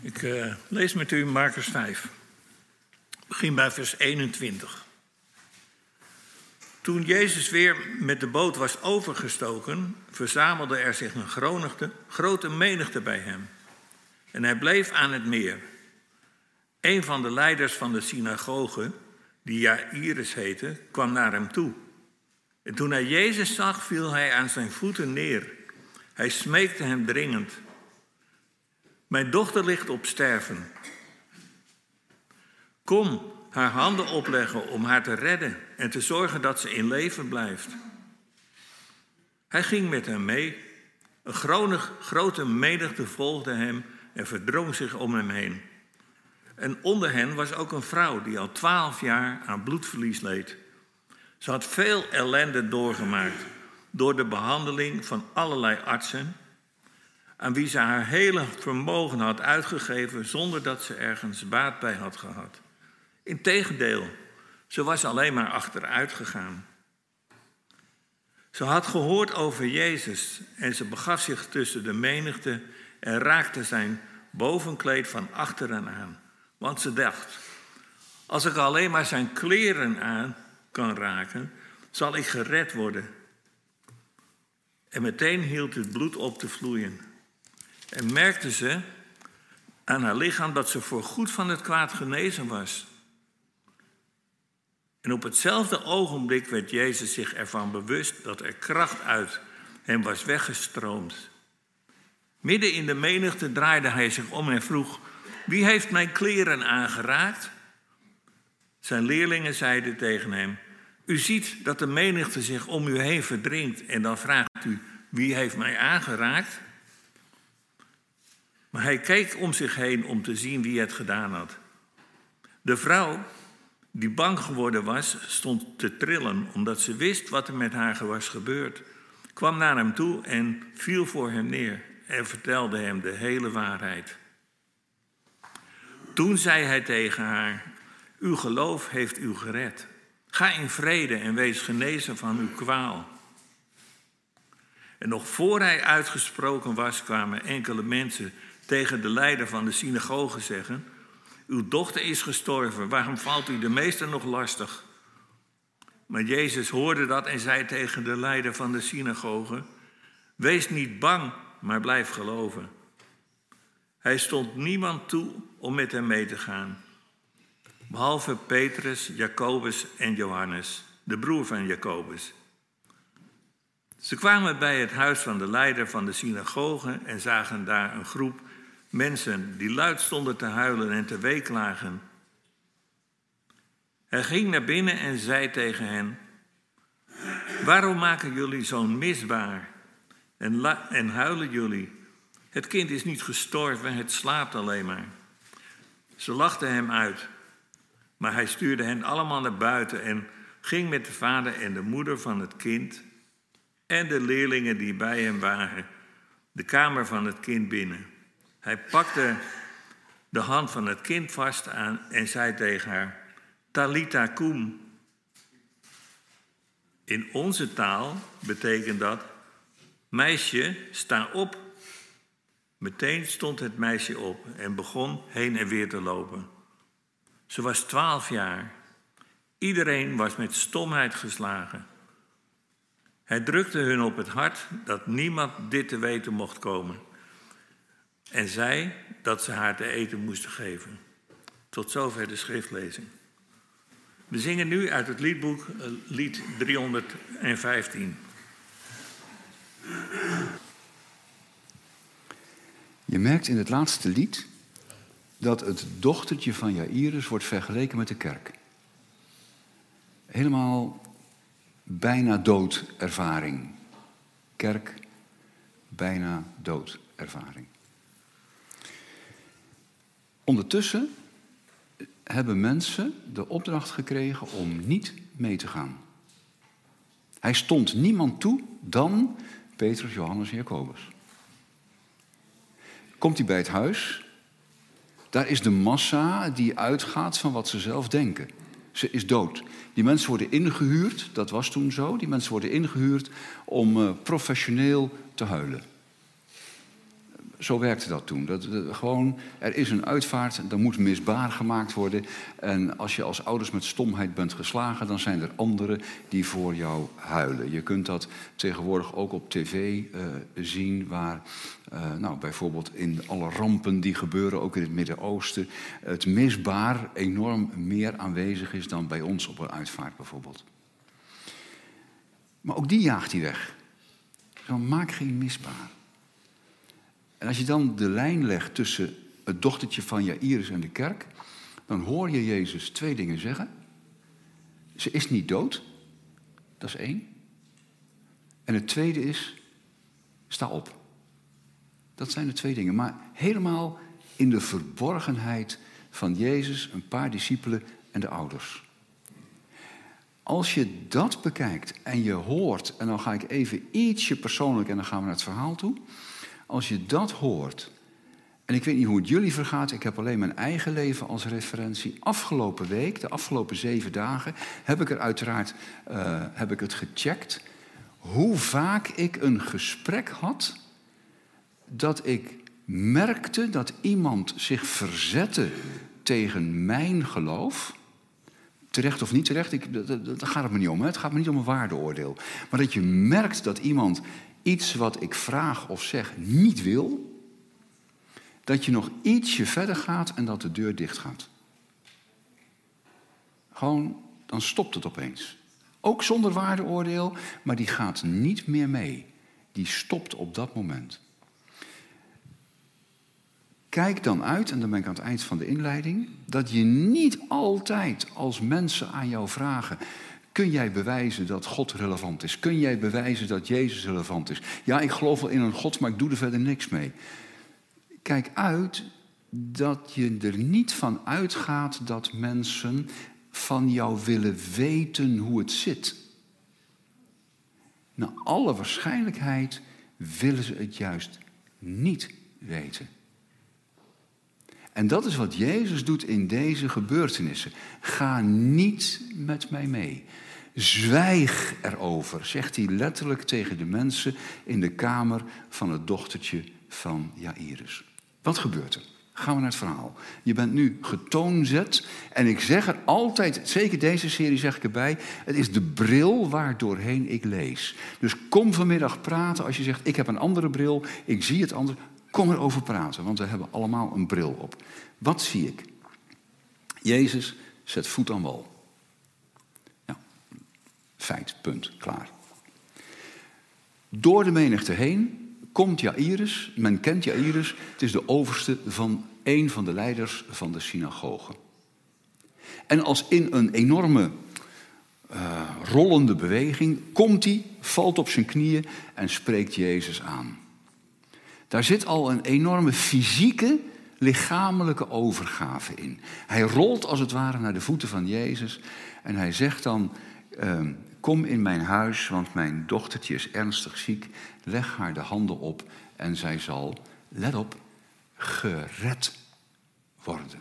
Ik lees met u Markus 5. Ik begin bij vers 21. Toen Jezus weer met de boot was overgestoken, verzamelde er zich een grote menigte bij hem. En hij bleef aan het meer. Een van de leiders van de synagoge, die Jaïrus heette, kwam naar hem toe. En toen hij Jezus zag, viel hij aan zijn voeten neer. Hij smeekte hem dringend. Mijn dochter ligt op sterven. Kom, haar handen opleggen om haar te redden en te zorgen dat ze in leven blijft. Hij ging met hem mee. Een grote menigte volgde hem en verdrong zich om hem heen. En onder hen was ook een vrouw die al 12 jaar aan bloedverlies leed. Ze had veel ellende doorgemaakt door de behandeling van allerlei artsen, aan wie ze haar hele vermogen had uitgegeven zonder dat ze ergens baat bij had gehad. Integendeel, ze was alleen maar achteruit gegaan. Ze had gehoord over Jezus en ze begaf zich tussen de menigte en raakte zijn bovenkleed van achteren aan. Want ze dacht, als ik alleen maar zijn kleren aan kan raken, zal ik gered worden. En meteen hield het bloed op te vloeien. En merkte ze aan haar lichaam dat ze voorgoed van het kwaad genezen was. En op hetzelfde ogenblik werd Jezus zich ervan bewust dat er kracht uit hem was weggestroomd. Midden in de menigte draaide hij zich om en vroeg, wie heeft mijn kleren aangeraakt? Zijn leerlingen zeiden tegen hem, u ziet dat de menigte zich om u heen verdringt en dan vraagt u, wie heeft mij aangeraakt? Maar hij keek om zich heen om te zien wie het gedaan had. De vrouw, die bang geworden was, stond te trillen omdat ze wist wat er met haar was gebeurd. Kwam naar hem toe en viel voor hem neer en vertelde hem de hele waarheid. Toen zei hij tegen haar, uw geloof heeft u gered. Ga in vrede en wees genezen van uw kwaal. En nog voor hij uitgesproken was, kwamen enkele mensen tegen de leider van de synagoge zeggen, uw dochter is gestorven, waarom valt u de meester nog lastig? Maar Jezus hoorde dat en zei tegen de leider van de synagoge, wees niet bang, maar blijf geloven. Hij stond niemand toe om met hem mee te gaan, behalve Petrus, Jacobus en Johannes, de broer van Jacobus. Ze kwamen bij het huis van de leider van de synagoge en zagen daar een groep mensen die luid stonden te huilen en te weeklagen. Hij ging naar binnen en zei tegen hen, waarom maken jullie zo'n misbaar en huilen jullie? Het kind is niet gestorven, het slaapt alleen maar. Ze lachten hem uit, maar hij stuurde hen allemaal naar buiten en ging met de vader en de moeder van het kind en de leerlingen die bij hem waren de kamer van het kind binnen. Hij pakte de hand van het kind vast aan en zei tegen haar, Talitha koum. In onze taal betekent dat, meisje, sta op. Meteen stond het meisje op en begon heen en weer te lopen. Ze was 12 jaar. Iedereen was met stomheid geslagen. Hij drukte hun op het hart dat niemand dit te weten mocht komen. En zei dat ze haar te eten moesten geven. Tot zover de schriftlezing. We zingen nu uit het liedboek, lied 315. Je merkt in het laatste lied dat het dochtertje van Jaïrus wordt vergeleken met de kerk. Helemaal bijna doodervaring. Kerk, bijna doodervaring. Ondertussen hebben mensen de opdracht gekregen om niet mee te gaan. Hij stond niemand toe dan Petrus, Johannes en Jacobus. Komt hij bij het huis, daar is de massa die uitgaat van wat ze zelf denken. Ze is dood. Die mensen worden ingehuurd, dat was toen zo, die mensen worden ingehuurd om professioneel te huilen. Zo werkte dat toen. Gewoon, er is een uitvaart, er moet misbaar gemaakt worden. En als je als ouders met stomheid bent geslagen, dan zijn er anderen die voor jou huilen. Je kunt dat tegenwoordig ook op tv zien, waar bijvoorbeeld in alle rampen die gebeuren, ook in het Midden-Oosten, het misbaar enorm meer aanwezig is dan bij ons op een uitvaart bijvoorbeeld. Maar ook die jaagt hij weg. Zo, maak geen misbaar. En als je dan de lijn legt tussen het dochtertje van Jaïrus en de kerk, dan hoor je Jezus 2 dingen zeggen. Ze is niet dood, dat is 1. En het tweede is, sta op. Dat zijn de 2 dingen, maar helemaal in de verborgenheid van Jezus, een paar discipelen en de ouders. Als je dat bekijkt en je hoort, en dan ga ik even ietsje persoonlijk en dan gaan we naar het verhaal toe. Als je dat hoort, en ik weet niet hoe het jullie vergaat, ik heb alleen mijn eigen leven als referentie. Afgelopen week, de afgelopen 7 dagen, heb ik er uiteraard het gecheckt. Hoe vaak ik een gesprek had, dat ik merkte dat iemand zich verzette tegen mijn geloof. Terecht of niet terecht, daar gaat het me niet om. Hè? Het gaat me niet om een waardeoordeel. Maar dat je merkt dat iemand iets wat ik vraag of zeg niet wil, dat je nog ietsje verder gaat en dat de deur dicht gaat. Gewoon, dan stopt het opeens. Ook zonder waardeoordeel, maar die gaat niet meer mee. Die stopt op dat moment. Kijk dan uit, en dan ben ik aan het eind van de inleiding, dat je niet altijd als mensen aan jou vragen, kun jij bewijzen dat God relevant is? Kun jij bewijzen dat Jezus relevant is? Ja, ik geloof wel in een God, maar ik doe er verder niks mee. Kijk uit dat je er niet van uitgaat dat mensen van jou willen weten hoe het zit. Naar alle waarschijnlijkheid willen ze het juist niet weten. En dat is wat Jezus doet in deze gebeurtenissen. Ga niet met mij mee. Zwijg erover, zegt hij letterlijk tegen de mensen in de kamer van het dochtertje van Jaïrus. Wat gebeurt er? Gaan we naar het verhaal. Je bent nu getoonzet en ik zeg er altijd, zeker deze serie zeg ik erbij, het is de bril waar doorheen ik lees. Dus kom vanmiddag praten als je zegt, ik heb een andere bril, ik zie het anders. Kom erover praten, want we hebben allemaal een bril op. Wat zie ik? Jezus zet voet aan wal. Nou, feit, punt, klaar. Door de menigte heen komt Jaïrus, men kent Jaïrus, het is de overste van een van de leiders van de synagoge. En als in een enorme rollende beweging komt hij, valt op zijn knieën en spreekt Jezus aan. Daar zit al een enorme fysieke, lichamelijke overgave in. Hij rolt als het ware naar de voeten van Jezus en hij zegt dan, kom in mijn huis, want mijn dochtertje is ernstig ziek. Leg haar de handen op en zij zal, let op, gered worden.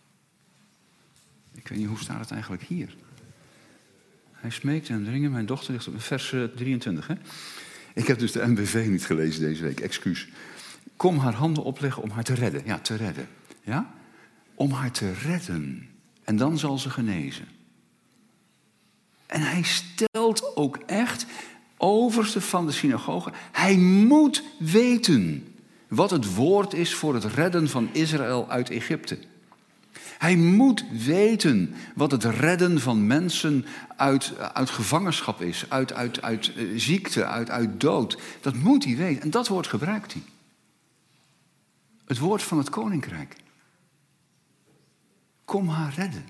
Ik weet niet, hoe staat het eigenlijk hier? Hij smeekt en dringen, mijn dochter ligt op vers 23. Hè? Ik heb dus de NBV niet gelezen deze week, excuus. Kom haar handen opleggen om haar te redden. Ja, te redden. Ja? Om haar te redden. En dan zal ze genezen. En hij stelt ook echt, overste van de synagoge, hij moet weten wat het woord is voor het redden van Israël uit Egypte. Hij moet weten wat het redden van mensen uit gevangenschap is, uit ziekte, uit dood. Dat moet hij weten. En dat woord gebruikt hij. Het woord van het koninkrijk. Kom haar redden.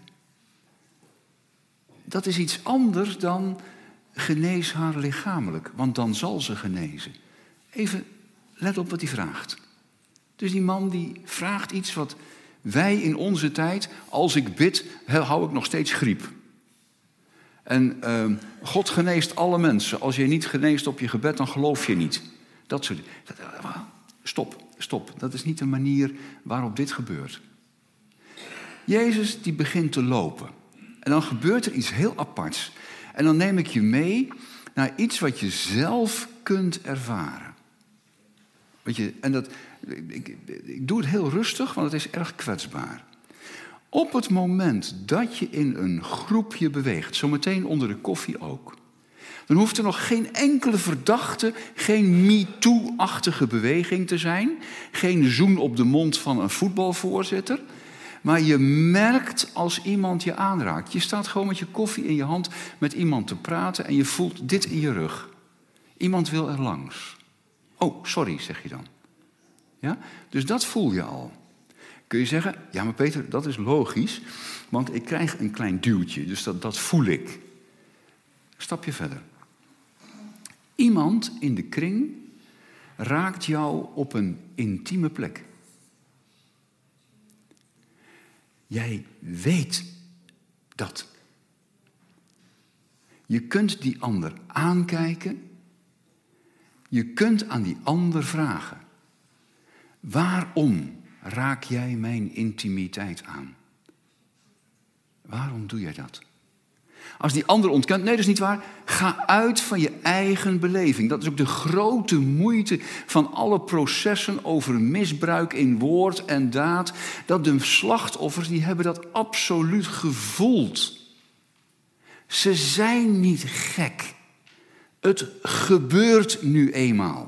Dat is iets anders dan genees haar lichamelijk, want dan zal ze genezen. Even let op wat hij vraagt. Dus die man die vraagt iets wat wij in onze tijd, als ik bid, hou ik nog steeds griep. En God geneest alle mensen. Als je niet geneest op je gebed, dan geloof je niet. Dat soort dingen. Stop. Dat is niet de manier waarop dit gebeurt. Jezus die begint te lopen. En dan gebeurt er iets heel aparts. En dan neem ik je mee naar iets wat je zelf kunt ervaren. Weet je, en Ik doe het heel rustig, want het is erg kwetsbaar. Op het moment dat je in een groepje beweegt, zometeen onder de koffie ook, dan hoeft er nog geen enkele verdachte, geen MeToo-achtige beweging te zijn, geen zoen op de mond van een voetbalvoorzitter, maar je merkt als iemand je aanraakt. Je staat gewoon met je koffie in je hand met iemand te praten en je voelt dit in je rug. Iemand wil er langs. Oh, sorry, zeg je dan. Ja? Dus dat voel je al. Kun je zeggen, ja maar Peter, dat is logisch, want ik krijg een klein duwtje, dus dat voel ik. Stap je verder. Iemand in de kring raakt jou op een intieme plek. Jij weet dat. Je kunt die ander aankijken. Je kunt aan die ander vragen. Waarom raak jij mijn intimiteit aan? Waarom doe jij dat? Als die ander ontkent, nee, dat is niet waar. Ga uit van je eigen beleving. Dat is ook de grote moeite van alle processen over misbruik in woord en daad. Dat de slachtoffers, die hebben dat absoluut gevoeld. Ze zijn niet gek. Het gebeurt nu eenmaal.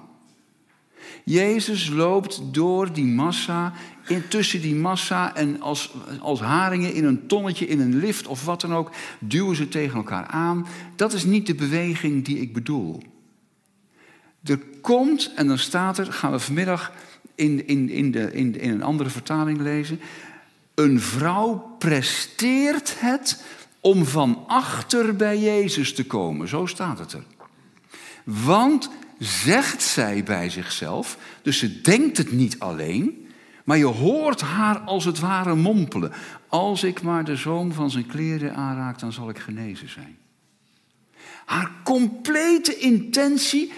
Jezus loopt door die massa, tussen die massa en als haringen in een tonnetje, in een lift of wat dan ook, duwen ze tegen elkaar aan. Dat is niet de beweging die ik bedoel. Er komt, en dan staat er, gaan we vanmiddag in een andere vertaling lezen, een vrouw presteert het om van achter bij Jezus te komen. Zo staat het er. Want, zegt zij bij zichzelf, dus ze denkt het niet alleen, maar je hoort haar als het ware mompelen. Als ik maar de zoom van zijn kleren aanraak, dan zal ik genezen zijn. Haar complete intentie,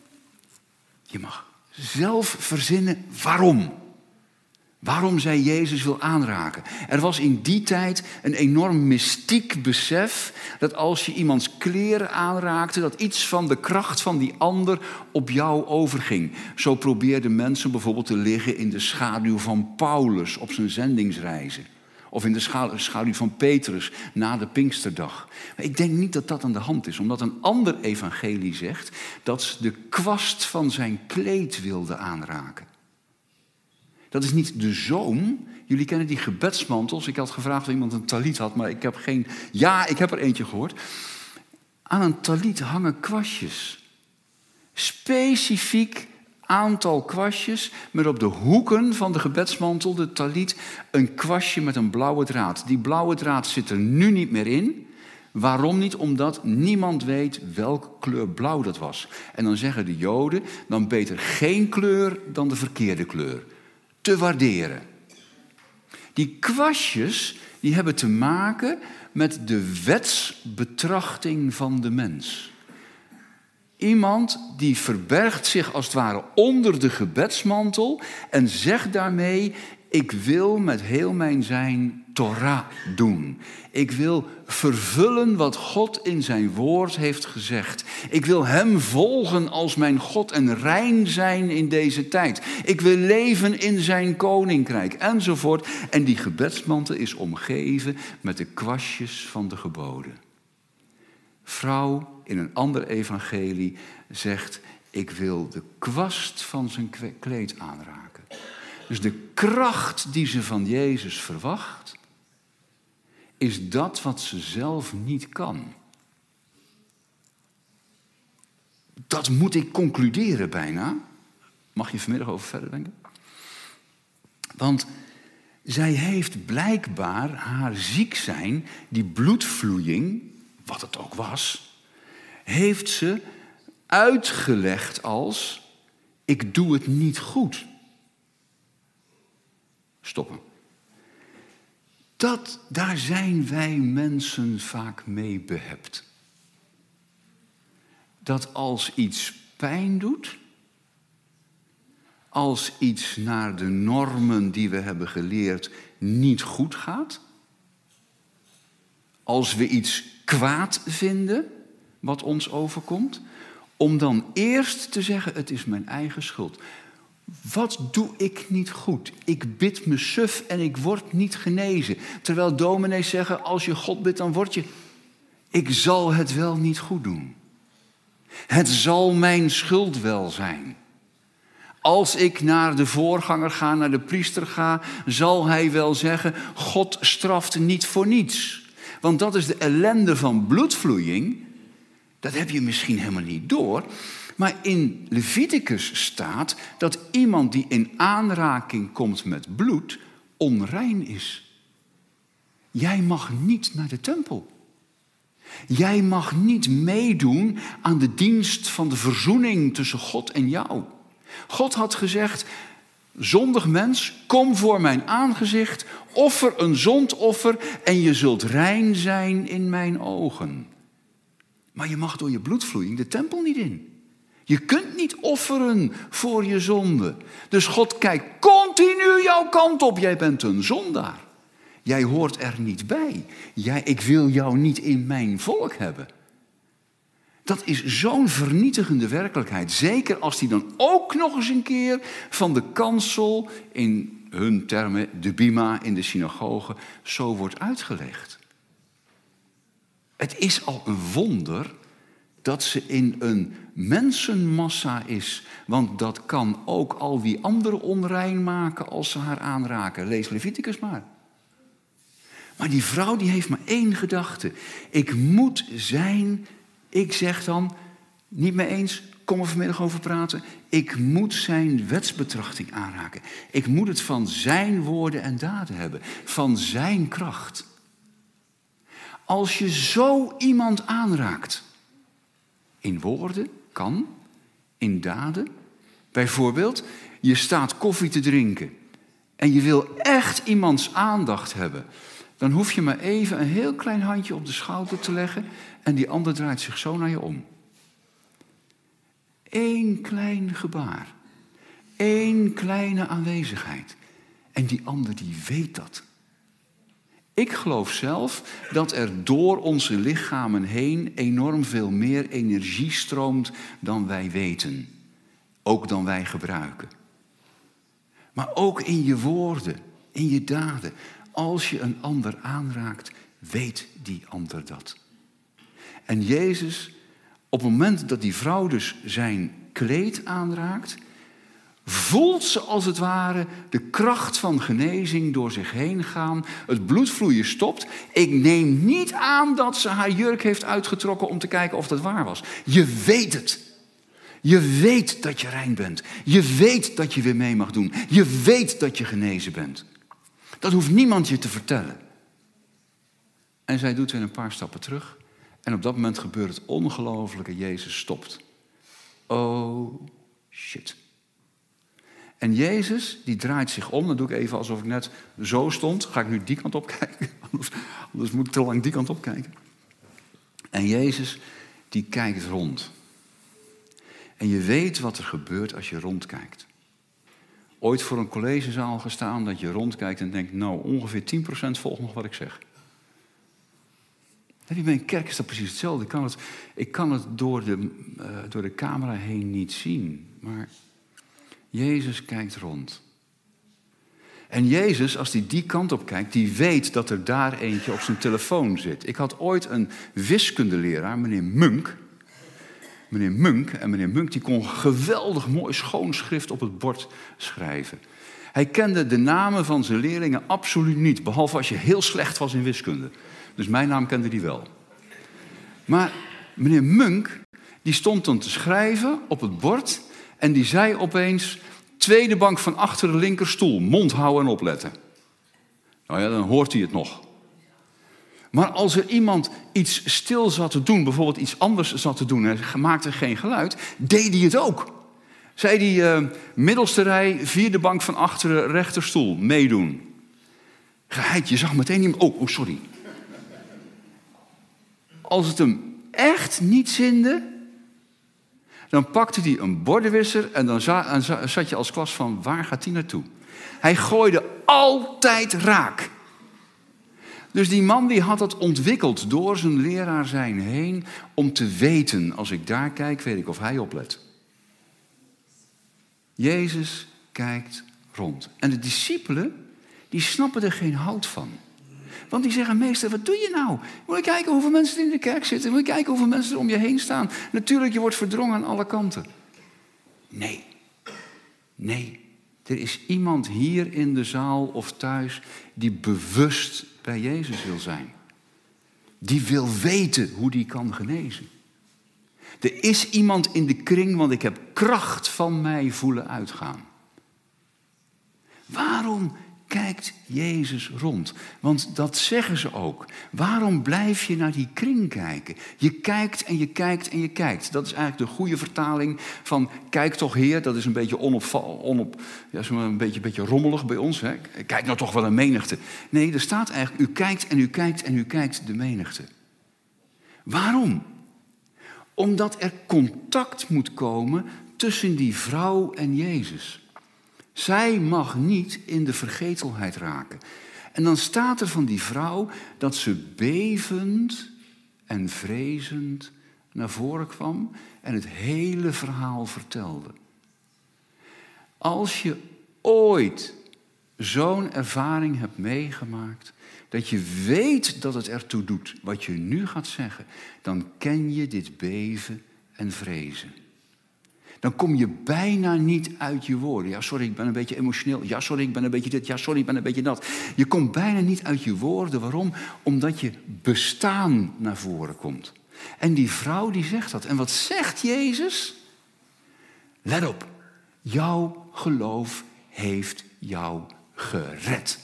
je mag zelf verzinnen waarom. Waarom zij Jezus wil aanraken. Er was in die tijd een enorm mystiek besef dat als je iemands kleren aanraakte, dat iets van de kracht van die ander op jou overging. Zo probeerden mensen bijvoorbeeld te liggen in de schaduw van Paulus op zijn zendingsreizen. Of in de schaduw van Petrus na de Pinksterdag. Maar ik denk niet dat dat aan de hand is, omdat een ander evangelie zegt dat ze de kwast van zijn kleed wilde aanraken. Dat is niet de zoom. Jullie kennen die gebedsmantels. Ik had gevraagd of iemand een taliet had, maar ik heb geen... Ja, ik heb er eentje gehoord. Aan een taliet hangen kwastjes. Specifiek aantal kwastjes, met op de hoeken van de gebedsmantel, de taliet, een kwastje met een blauwe draad. Die blauwe draad zit er nu niet meer in. Waarom niet? Omdat niemand weet welke kleur blauw dat was. En dan zeggen de Joden, dan beter geen kleur dan de verkeerde kleur. Te waarderen. Die kwastjes, die hebben te maken met de wetsbetrachting van de mens. Iemand die verbergt zich als het ware onder de gebedsmantel en zegt daarmee, ik wil met heel mijn zijn Torah doen. Ik wil vervullen wat God in zijn woord heeft gezegd. Ik wil hem volgen als mijn God en rein zijn in deze tijd. Ik wil leven in zijn koninkrijk, enzovoort. En die gebedsmantel is omgeven met de kwastjes van de geboden. Vrouw in een ander evangelie zegt, ik wil de kwast van zijn kleed aanraken. Dus de kracht die ze van Jezus verwacht, is dat wat ze zelf niet kan. Dat moet ik concluderen bijna. Mag je vanmiddag over verder denken? Want zij heeft blijkbaar haar ziek zijn, die bloedvloeiing, wat het ook was, heeft ze uitgelegd als, ik doe het niet goed. Stoppen. Daar zijn wij mensen vaak mee behept. Dat als iets pijn doet, als iets naar de normen die we hebben geleerd niet goed gaat, als we iets kwaad vinden wat ons overkomt, om dan eerst te zeggen, het is mijn eigen schuld. Wat doe ik niet goed? Ik bid me suf en ik word niet genezen. Terwijl dominees zeggen, als je God bidt, dan word je... Ik zal het wel niet goed doen. Het zal mijn schuld wel zijn. Als ik naar de voorganger ga, naar de priester ga, zal hij wel zeggen, God straft niet voor niets. Want dat is de ellende van bloedvloeiing. Dat heb je misschien helemaal niet door. Maar in Leviticus staat dat iemand die in aanraking komt met bloed onrein is. Jij mag niet naar de tempel. Jij mag niet meedoen aan de dienst van de verzoening tussen God en jou. God had gezegd, zondig mens, kom voor mijn aangezicht, offer een zondoffer en je zult rein zijn in mijn ogen. Maar je mag door je bloedvloeiing de tempel niet in. Je kunt niet offeren voor je zonde. Dus God kijkt continu jouw kant op. Jij bent een zondaar. Jij hoort er niet bij. Ik wil jou niet in mijn volk hebben. Dat is zo'n vernietigende werkelijkheid. Zeker als die dan ook nog eens een keer van de kansel, in hun termen de bima in de synagoge, zo wordt uitgelegd. Het is al een wonder dat ze in een mensenmassa is. Want dat kan ook al wie anderen onrein maken als ze haar aanraken. Lees Leviticus maar. Maar die vrouw die heeft maar één gedachte. Ik moet zijn, ik zeg dan, niet mee eens, kom er vanmiddag over praten. Ik moet zijn wetsbetrachting aanraken. Ik moet het van zijn woorden en daden hebben. Van zijn kracht. Als je zo iemand aanraakt, in woorden kan, in daden. Bijvoorbeeld, je staat koffie te drinken en je wil echt iemands aandacht hebben. Dan hoef je maar even een heel klein handje op de schouder te leggen en die ander draait zich zo naar je om. Eén klein gebaar, één kleine aanwezigheid en die ander die weet dat. Ik geloof zelf dat er door onze lichamen heen enorm veel meer energie stroomt dan wij weten. Ook dan wij gebruiken. Maar ook in je woorden, in je daden. Als je een ander aanraakt, weet die ander dat. En Jezus, op het moment dat die vrouw dus zijn kleed aanraakt, voelt ze als het ware de kracht van genezing door zich heen gaan. Het bloedvloeien stopt. Ik neem niet aan dat ze haar jurk heeft uitgetrokken om te kijken of dat waar was. Je weet het. Je weet dat je rein bent. Je weet dat je weer mee mag doen. Je weet dat je genezen bent. Dat hoeft niemand je te vertellen. En zij doet weer een paar stappen terug. En op dat moment gebeurt het ongelofelijke. Jezus stopt. Oh, shit. En Jezus, die draait zich om. Dan doe ik even alsof ik net zo stond. Ga ik nu die kant op kijken? Anders moet ik te lang die kant op kijken. En Jezus, die kijkt rond. En je weet wat er gebeurt als je rondkijkt. Ooit voor een collegezaal gestaan dat je rondkijkt en denkt, nou, ongeveer 10% volgt nog wat ik zeg. Bij een kerk is dat precies hetzelfde. Ik kan het door de camera heen niet zien. Maar Jezus kijkt rond. En Jezus, als hij die kant op kijkt, die weet dat er daar eentje op zijn telefoon zit. Ik had ooit een wiskundeleraar, meneer Munk. En meneer Munk die kon geweldig mooi schoon schrift op het bord schrijven. Hij kende de namen van zijn leerlingen absoluut niet, behalve als je heel slecht was in wiskunde. Dus mijn naam kende hij wel. Maar meneer Munk, die stond dan te schrijven op het bord en die zei opeens, tweede bank van achter de linkerstoel, mond houden en opletten. Nou ja, dan hoort hij het nog. Maar als er iemand iets stil zat te doen, bijvoorbeeld iets anders zat te doen en maakte geen geluid, deed hij het ook. Zei hij, middelste rij, vierde bank van achteren, rechterstoel, meedoen. Geheid, je zag meteen iemand, oh, sorry. Als het hem echt niet zinde, dan pakte hij een bordenwisser en dan zat je als klas van, waar gaat hij naartoe? Hij gooide altijd raak. Dus die man die had het ontwikkeld door zijn leraar zijn heen om te weten, als ik daar kijk, weet ik of hij oplet. Jezus kijkt rond. En de discipelen, die snappen er geen hout van. Want die zeggen, meester, wat doe je nou? Moet je kijken hoeveel mensen er in de kerk zitten. Moet je kijken hoeveel mensen er om je heen staan. Natuurlijk, je wordt verdrongen aan alle kanten. Nee. Er is iemand hier in de zaal of thuis die bewust bij Jezus wil zijn. Die wil weten hoe die kan genezen. Er is iemand in de kring, want ik heb kracht van mij voelen uitgaan. Waarom kijkt Jezus rond? Want dat zeggen ze ook. Waarom blijf je naar die kring kijken? Je kijkt en je kijkt en je kijkt. Dat is eigenlijk de goede vertaling van kijk toch Heer. Dat is een beetje een beetje rommelig bij ons. Hè? Kijk nou toch wel een menigte. Nee, er staat eigenlijk u kijkt en u kijkt en u kijkt de menigte. Waarom? Omdat er contact moet komen tussen die vrouw en Jezus. Zij mag niet in de vergetelheid raken. En dan staat er van die vrouw dat ze bevend en vrezend naar voren kwam en het hele verhaal vertelde. Als je ooit zo'n ervaring hebt meegemaakt, dat je weet dat het ertoe doet wat je nu gaat zeggen, dan ken je dit beven en vrezen. Dan kom je bijna niet uit je woorden. Ja, sorry, ik ben een beetje emotioneel. Ja, sorry, ik ben een beetje dit. Ja, sorry, ik ben een beetje dat. Je komt bijna niet uit je woorden. Waarom? Omdat je bestaan naar voren komt. En die vrouw die zegt dat. En wat zegt Jezus? Let op. Jouw geloof heeft jou gered.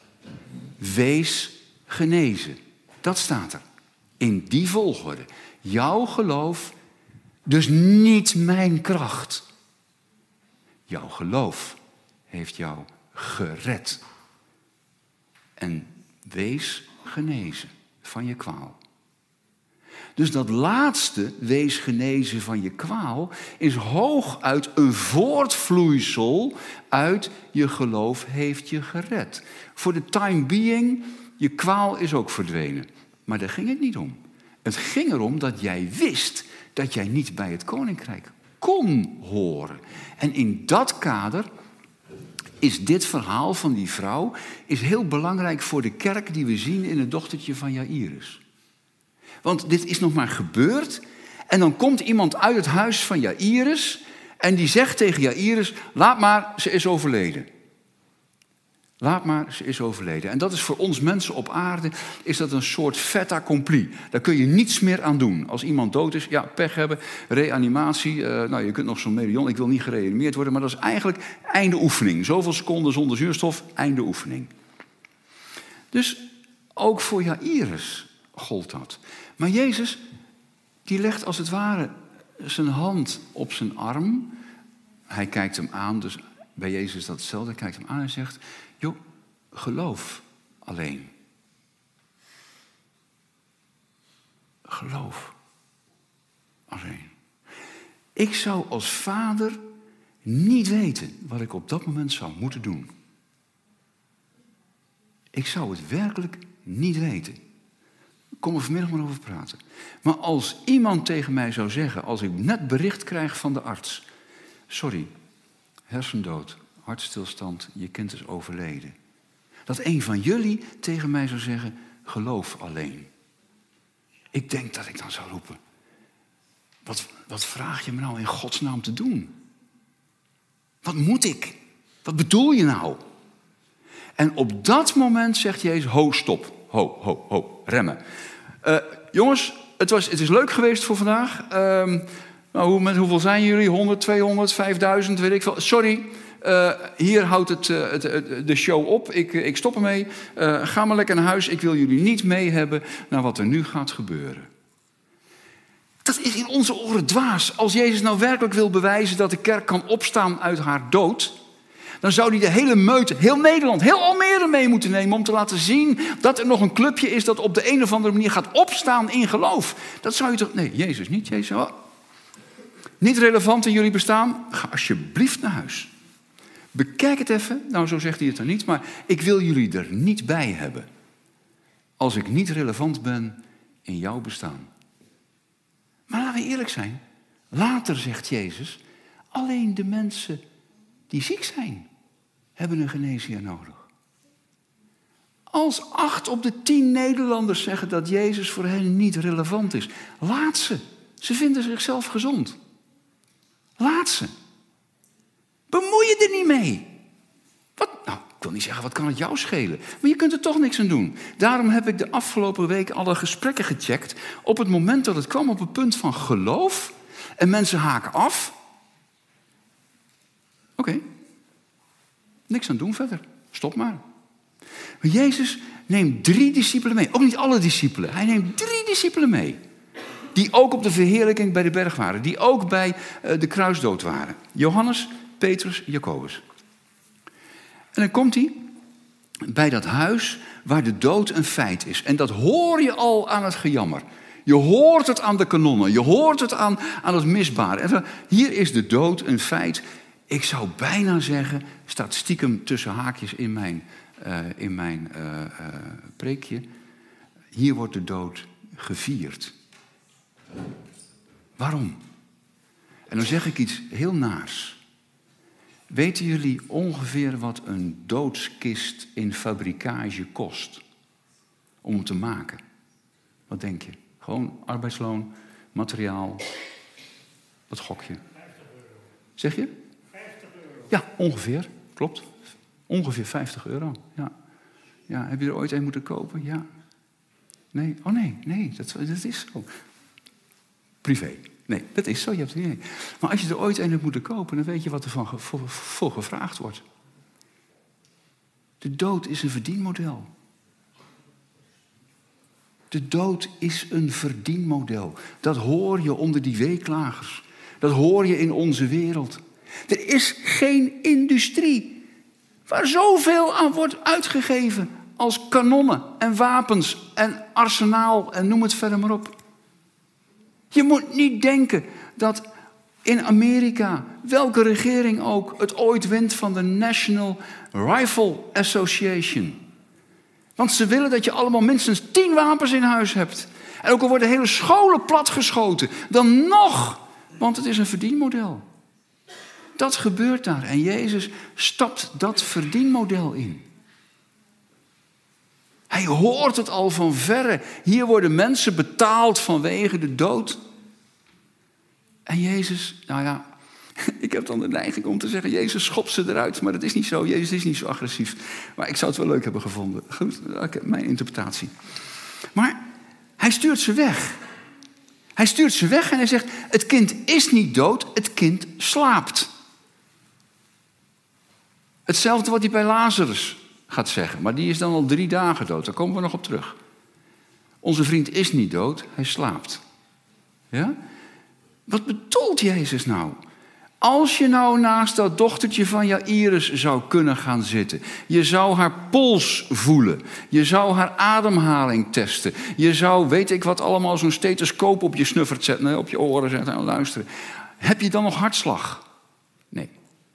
Wees genezen. Dat staat er. In die volgorde. Jouw geloof, dus niet mijn kracht. Jouw geloof heeft jou gered. En wees genezen van je kwaal. Dus dat laatste, wees genezen van je kwaal, is hooguit een voortvloeisel uit je geloof heeft je gered. Voor de time being, je kwaal is ook verdwenen. Maar daar ging het niet om. Het ging erom dat jij wist dat jij niet bij het koninkrijk kon horen. En in dat kader is dit verhaal van die vrouw is heel belangrijk voor de kerk die we zien in het dochtertje van Jaïrus. Want dit is nog maar gebeurd. En dan komt iemand uit het huis van Jaïrus en die zegt tegen Jaïrus, laat maar, ze is overleden. Laat maar, ze is overleden. En dat is voor ons mensen op aarde, is dat een soort fait accompli. Daar kun je niets meer aan doen. Als iemand dood is, ja, pech hebben, reanimatie. Je kunt nog zo'n million, ik wil niet gereanimeerd worden, maar dat is eigenlijk einde oefening. Zoveel seconden zonder zuurstof, einde oefening. Dus ook voor Jaïrus gold dat. Maar Jezus, die legt als het ware zijn hand op zijn arm. Hij kijkt hem aan, dus bij Jezus is dat hetzelfde. Hij kijkt hem aan en zegt, joh, geloof alleen. Geloof alleen. Ik zou als vader niet weten wat ik op dat moment zou moeten doen. Ik zou het werkelijk niet weten. Ik kom er vanmiddag maar over praten. Maar als iemand tegen mij zou zeggen, als ik net bericht krijg van de arts, sorry, hersendood, hartstilstand, je kind is overleden. Dat een van jullie tegen mij zou zeggen, geloof alleen. Ik denk dat ik dan zou roepen, wat vraag je me nou in godsnaam te doen? Wat moet ik? Wat bedoel je nou? En op dat moment zegt Jezus, ho, stop. Ho, remmen. Jongens, het is leuk geweest voor vandaag. Met hoeveel zijn jullie? 100, 200, 5000, weet ik veel. Sorry, hier houdt de show op. Ik stop ermee. Ga maar lekker naar huis. Ik wil jullie niet mee hebben naar wat er nu gaat gebeuren. Dat is in onze oren dwaas. Als Jezus nou werkelijk wil bewijzen dat de kerk kan opstaan uit haar dood, dan zou hij de hele meute, heel Nederland, heel Almere mee moeten nemen om te laten zien dat er nog een clubje is dat op de een of andere manier gaat opstaan in geloof. Dat zou je toch... Nee, Jezus niet. Jezus, niet relevant in jullie bestaan. Ga alsjeblieft naar huis. Bekijk het even. Nou, zo zegt hij het dan niet, maar ik wil jullie er niet bij hebben. Als ik niet relevant ben in jouw bestaan. Maar laten we eerlijk zijn. Later zegt Jezus, alleen de mensen die ziek zijn, hebben een geneesheer nodig. Als 8 op de 10 Nederlanders zeggen dat Jezus voor hen niet relevant is, laat ze. Ze vinden zichzelf gezond. Laat ze. Bemoei je er niet mee. Nou, ik wil niet zeggen, wat kan het jou schelen? Maar je kunt er toch niks aan doen. Daarom heb ik de afgelopen week alle gesprekken gecheckt. Op het moment dat het kwam op het punt van geloof. En mensen haken af. Oké. Niks aan doen verder. Stop maar. Maar Jezus neemt 3 discipelen mee. Ook niet alle discipelen. Hij neemt 3 discipelen mee. Die ook op de verheerlijking bij de berg waren. Die ook bij de kruisdood waren. Johannes, Petrus, Jacobus. En dan komt hij bij dat huis waar de dood een feit is. En dat hoor je al aan het gejammer. Je hoort het aan de kanonnen. Je hoort het aan het misbaren. En hier is de dood een feit. Ik zou bijna zeggen, staat stiekem tussen haakjes in mijn preekje. Hier wordt de dood gevierd. Waarom? En dan zeg ik iets heel naars. Weten jullie ongeveer wat een doodskist in fabrikage kost? Om hem te maken. Wat denk je? Gewoon arbeidsloon, materiaal. Wat gok je? 50 euro. Zeg je? 50 euro. Ja, ongeveer. Klopt. Ongeveer 50 euro. Ja. Ja, heb je er ooit een moeten kopen? Ja. Nee? Oh nee, dat is zo. Privé. Nee, dat is zo. Je hebt er niet. Maar als je er ooit een hebt moeten kopen, dan weet je wat er voor gevraagd wordt. De dood is een verdienmodel. De dood is een verdienmodel. Dat hoor je onder die weeklagers. Dat hoor je in onze wereld. Er is geen industrie waar zoveel aan wordt uitgegeven als kanonnen en wapens en arsenaal en noem het verder maar op. Je moet niet denken dat in Amerika, welke regering ook, het ooit wint van de National Rifle Association. Want ze willen dat je allemaal minstens 10 wapens in huis hebt. En ook al worden hele scholen platgeschoten, dan nog, want het is een verdienmodel. Dat gebeurt daar en Jezus stapt dat verdienmodel in. Hij hoort het al van verre. Hier worden mensen betaald vanwege de dood. En Jezus, nou ja, ik heb dan de neiging om te zeggen, Jezus schopt ze eruit. Maar dat is niet zo, Jezus is niet zo agressief. Maar ik zou het wel leuk hebben gevonden. Goed, mijn interpretatie. Maar hij stuurt ze weg. Hij stuurt ze weg en hij zegt, het kind is niet dood, het kind slaapt. Hetzelfde wat hij bij Lazarus gaat zeggen. Maar die is dan al 3 dagen dood. Daar komen we nog op terug. Onze vriend is niet dood, hij slaapt. Ja? Wat bedoelt Jezus nou? Als je nou naast dat dochtertje van Jairus zou kunnen gaan zitten. Je zou haar pols voelen. Je zou haar ademhaling testen. Je zou, weet ik wat, allemaal zo'n stethoscoop op je snuffert zetten. Op je oren zetten en luisteren. Heb je dan nog hartslag? Nee.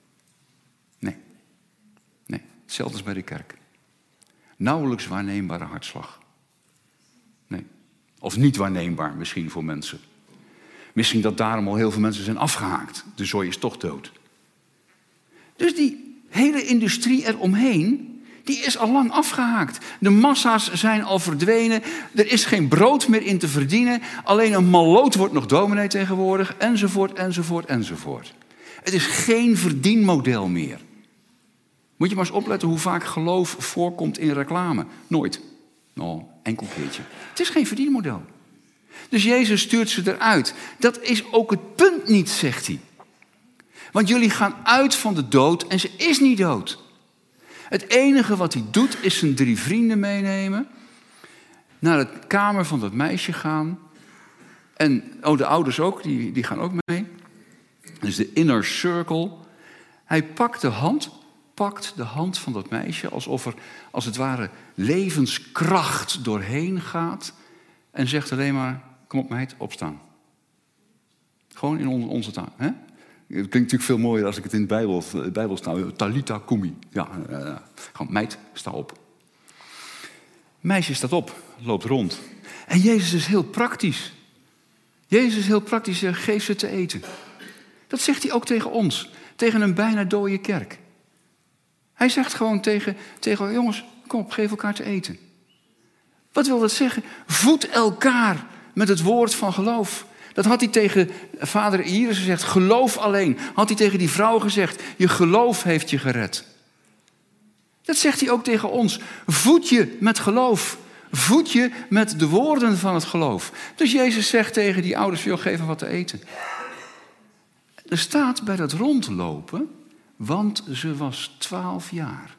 Hetzelfde als bij de kerk. Nauwelijks waarneembare hartslag. Nee. Of niet waarneembaar misschien voor mensen. Misschien dat daarom al heel veel mensen zijn afgehaakt. De zooi is toch dood. Dus die hele industrie eromheen, die is al lang afgehaakt. De massa's zijn al verdwenen. Er is geen brood meer in te verdienen. Alleen een malloot wordt nog dominee tegenwoordig. Enzovoort. Het is geen verdienmodel meer. Moet je maar eens opletten hoe vaak geloof voorkomt in reclame. Nooit. Nou, enkel keertje. Het is geen verdienmodel. Dus Jezus stuurt ze eruit. Dat is ook het punt niet, zegt hij. Want jullie gaan uit van de dood en ze is niet dood. Het enige wat hij doet is zijn 3 vrienden meenemen. Naar de kamer van dat meisje gaan. En de ouders ook, die gaan ook mee. Dus de inner circle. Hij pakt de hand van dat meisje alsof er, als het ware, levenskracht doorheen gaat. En zegt alleen maar, kom op meid, opstaan. Gewoon in onze taal. Hè? Het klinkt natuurlijk veel mooier als ik het in de Bijbel sta. Talita kumi. Ja, gewoon meid, sta op. Meisje staat op, loopt rond. En Jezus is heel praktisch. Jezus is heel praktisch, geef ze te eten. Dat zegt hij ook tegen ons. tegen een bijna dode kerk. Hij zegt gewoon tegen jongens, kom op, geef elkaar te eten. Wat wil dat zeggen? Voed elkaar met het woord van geloof. Dat had hij tegen vader Iris gezegd. Geloof alleen. Had hij tegen die vrouw gezegd. Je geloof heeft je gered. Dat zegt hij ook tegen ons. Voed je met geloof. Voed je met de woorden van het geloof. Dus Jezus zegt tegen die ouders, joh, geef hem wat te eten. Er staat bij dat rondlopen, want ze was 12 jaar.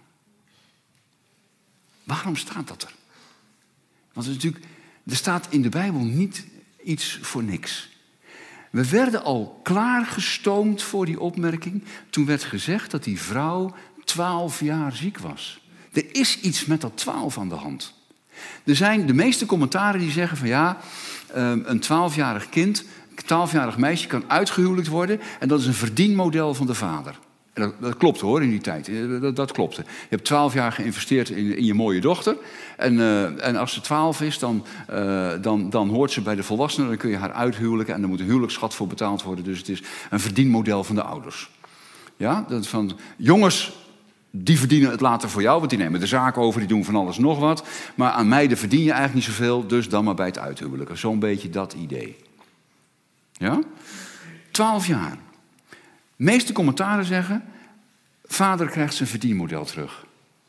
Waarom staat dat er? Want er staat in de Bijbel niet iets voor niks. We werden al klaargestoomd voor die opmerking. Toen werd gezegd dat die vrouw 12 jaar ziek was. Er is iets met dat 12 aan de hand. Er zijn de meeste commentaren die zeggen van ja, een 12-jarig kind, een 12-jarig meisje kan uitgehuwelijkt worden en dat is een verdienmodel van de vader. En dat klopt hoor, in die tijd. Dat klopte. Je hebt 12 jaar geïnvesteerd in je mooie dochter. En als ze 12 is, dan hoort ze bij de volwassenen. Dan kun je haar uithuwelijken en er moet een huwelijksschat voor betaald worden. Dus het is een verdienmodel van de ouders. Ja, dat van jongens, die verdienen het later voor jou. Want die nemen de zaak over, die doen van alles nog wat. Maar aan meiden verdien je eigenlijk niet zoveel. Dus dan maar bij het uithuwelijken. Zo'n beetje dat idee. Ja? 12 jaar. De meeste commentaren zeggen, vader krijgt zijn verdienmodel terug.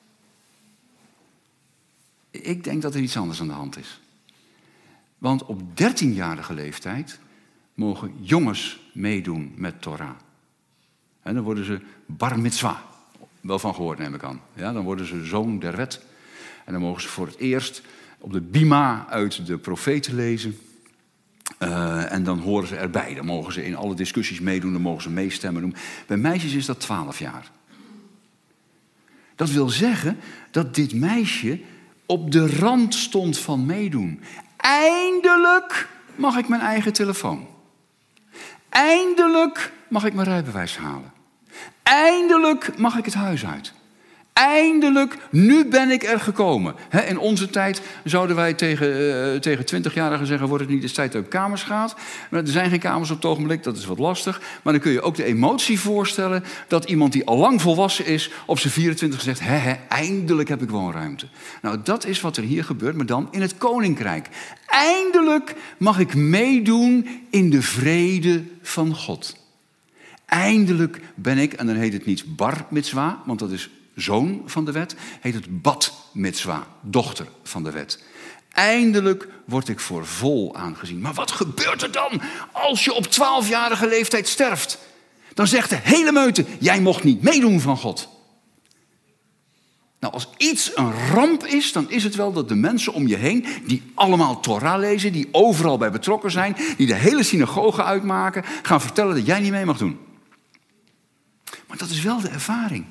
Ik denk dat er iets anders aan de hand is. Want op 13-jarige leeftijd mogen jongens meedoen met Torah. En dan worden ze bar mitzwa. Wel van gehoord neem ik aan. Ja, dan worden ze zoon der wet. En dan mogen ze voor het eerst op de bima uit de profeten lezen. En dan horen ze erbij. Dan mogen ze in alle discussies meedoen. Dan mogen ze meestemmen doen. Bij meisjes is dat 12 jaar. Dat wil zeggen dat dit meisje op de rand stond van meedoen. Eindelijk mag ik mijn eigen telefoon. Eindelijk mag ik mijn rijbewijs halen. Eindelijk mag ik het huis uit. Eindelijk, nu ben ik er gekomen. In onze tijd zouden wij tegen 20-jarigen zeggen, wordt het niet eens tijd dat je op kamers gaat. Maar er zijn geen kamers op het ogenblik, dat is wat lastig. Maar dan kun je ook de emotie voorstellen dat iemand die al lang volwassen is op zijn 24 zegt, eindelijk heb ik woonruimte. Nou, dat is wat er hier gebeurt, maar dan in het koninkrijk. Eindelijk mag ik meedoen in de vrede van God. Eindelijk ben ik, en dan heet het niet bar mitzwa, want dat is zoon van de wet, heet het bat mitzwa, dochter van de wet. Eindelijk word ik voor vol aangezien. Maar wat gebeurt er dan als je op 12-jarige leeftijd sterft? Dan zegt de hele meute, jij mocht niet meedoen van God. Nou, als iets een ramp is, dan is het wel dat de mensen om je heen, die allemaal Torah lezen, die overal bij betrokken zijn, die de hele synagoge uitmaken, gaan vertellen dat jij niet mee mag doen. Maar dat is wel de ervaring.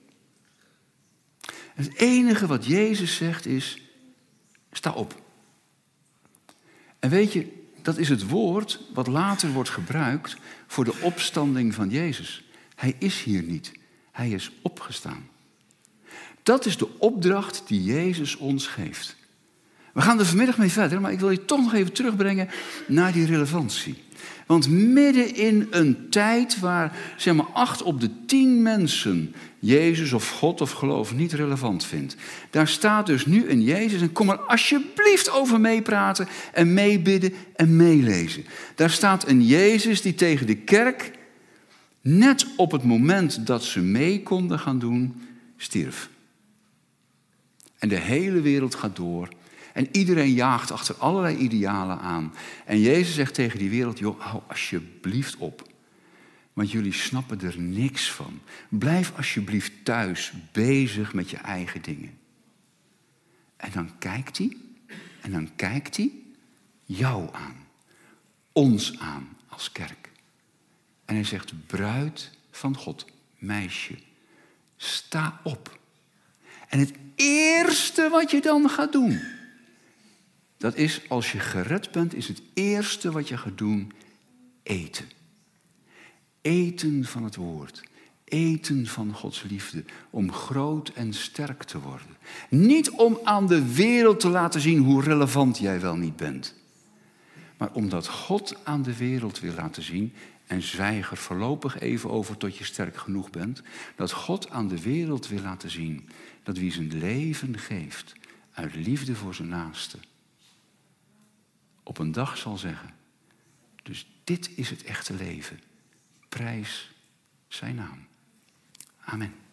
Het enige wat Jezus zegt is, sta op. En weet je, dat is het woord wat later wordt gebruikt voor de opstanding van Jezus. Hij is hier niet, hij is opgestaan. Dat is de opdracht die Jezus ons geeft. We gaan er vanmiddag mee verder, maar ik wil je toch nog even terugbrengen naar die relevantie. Want midden in een tijd waar 8 op de 10 mensen Jezus of God of geloof niet relevant vindt. Daar staat dus nu een Jezus en kom er alsjeblieft over meepraten en meebidden en meelezen. Daar staat een Jezus die tegen de kerk, net op het moment dat ze mee konden gaan doen, stierf. En de hele wereld gaat door. En iedereen jaagt achter allerlei idealen aan. En Jezus zegt tegen die wereld, joh, hou alsjeblieft op. Want jullie snappen er niks van. Blijf alsjeblieft thuis bezig met je eigen dingen. En dan kijkt hij jou aan. Ons aan als kerk. En hij zegt, bruid van God, meisje, sta op. En het eerste wat je dan gaat doen, dat is, als je gered bent, is het eerste wat je gaat doen, eten. Eten van het woord. Eten van Gods liefde. Om groot en sterk te worden. Niet om aan de wereld te laten zien hoe relevant jij wel niet bent. Maar omdat God aan de wereld wil laten zien, En zwijg er voorlopig even over tot je sterk genoeg bent. Dat God aan de wereld wil laten zien dat wie zijn leven geeft uit liefde voor zijn naaste, op een dag zal zeggen: dus dit is het echte leven. Prijs zijn naam. Amen.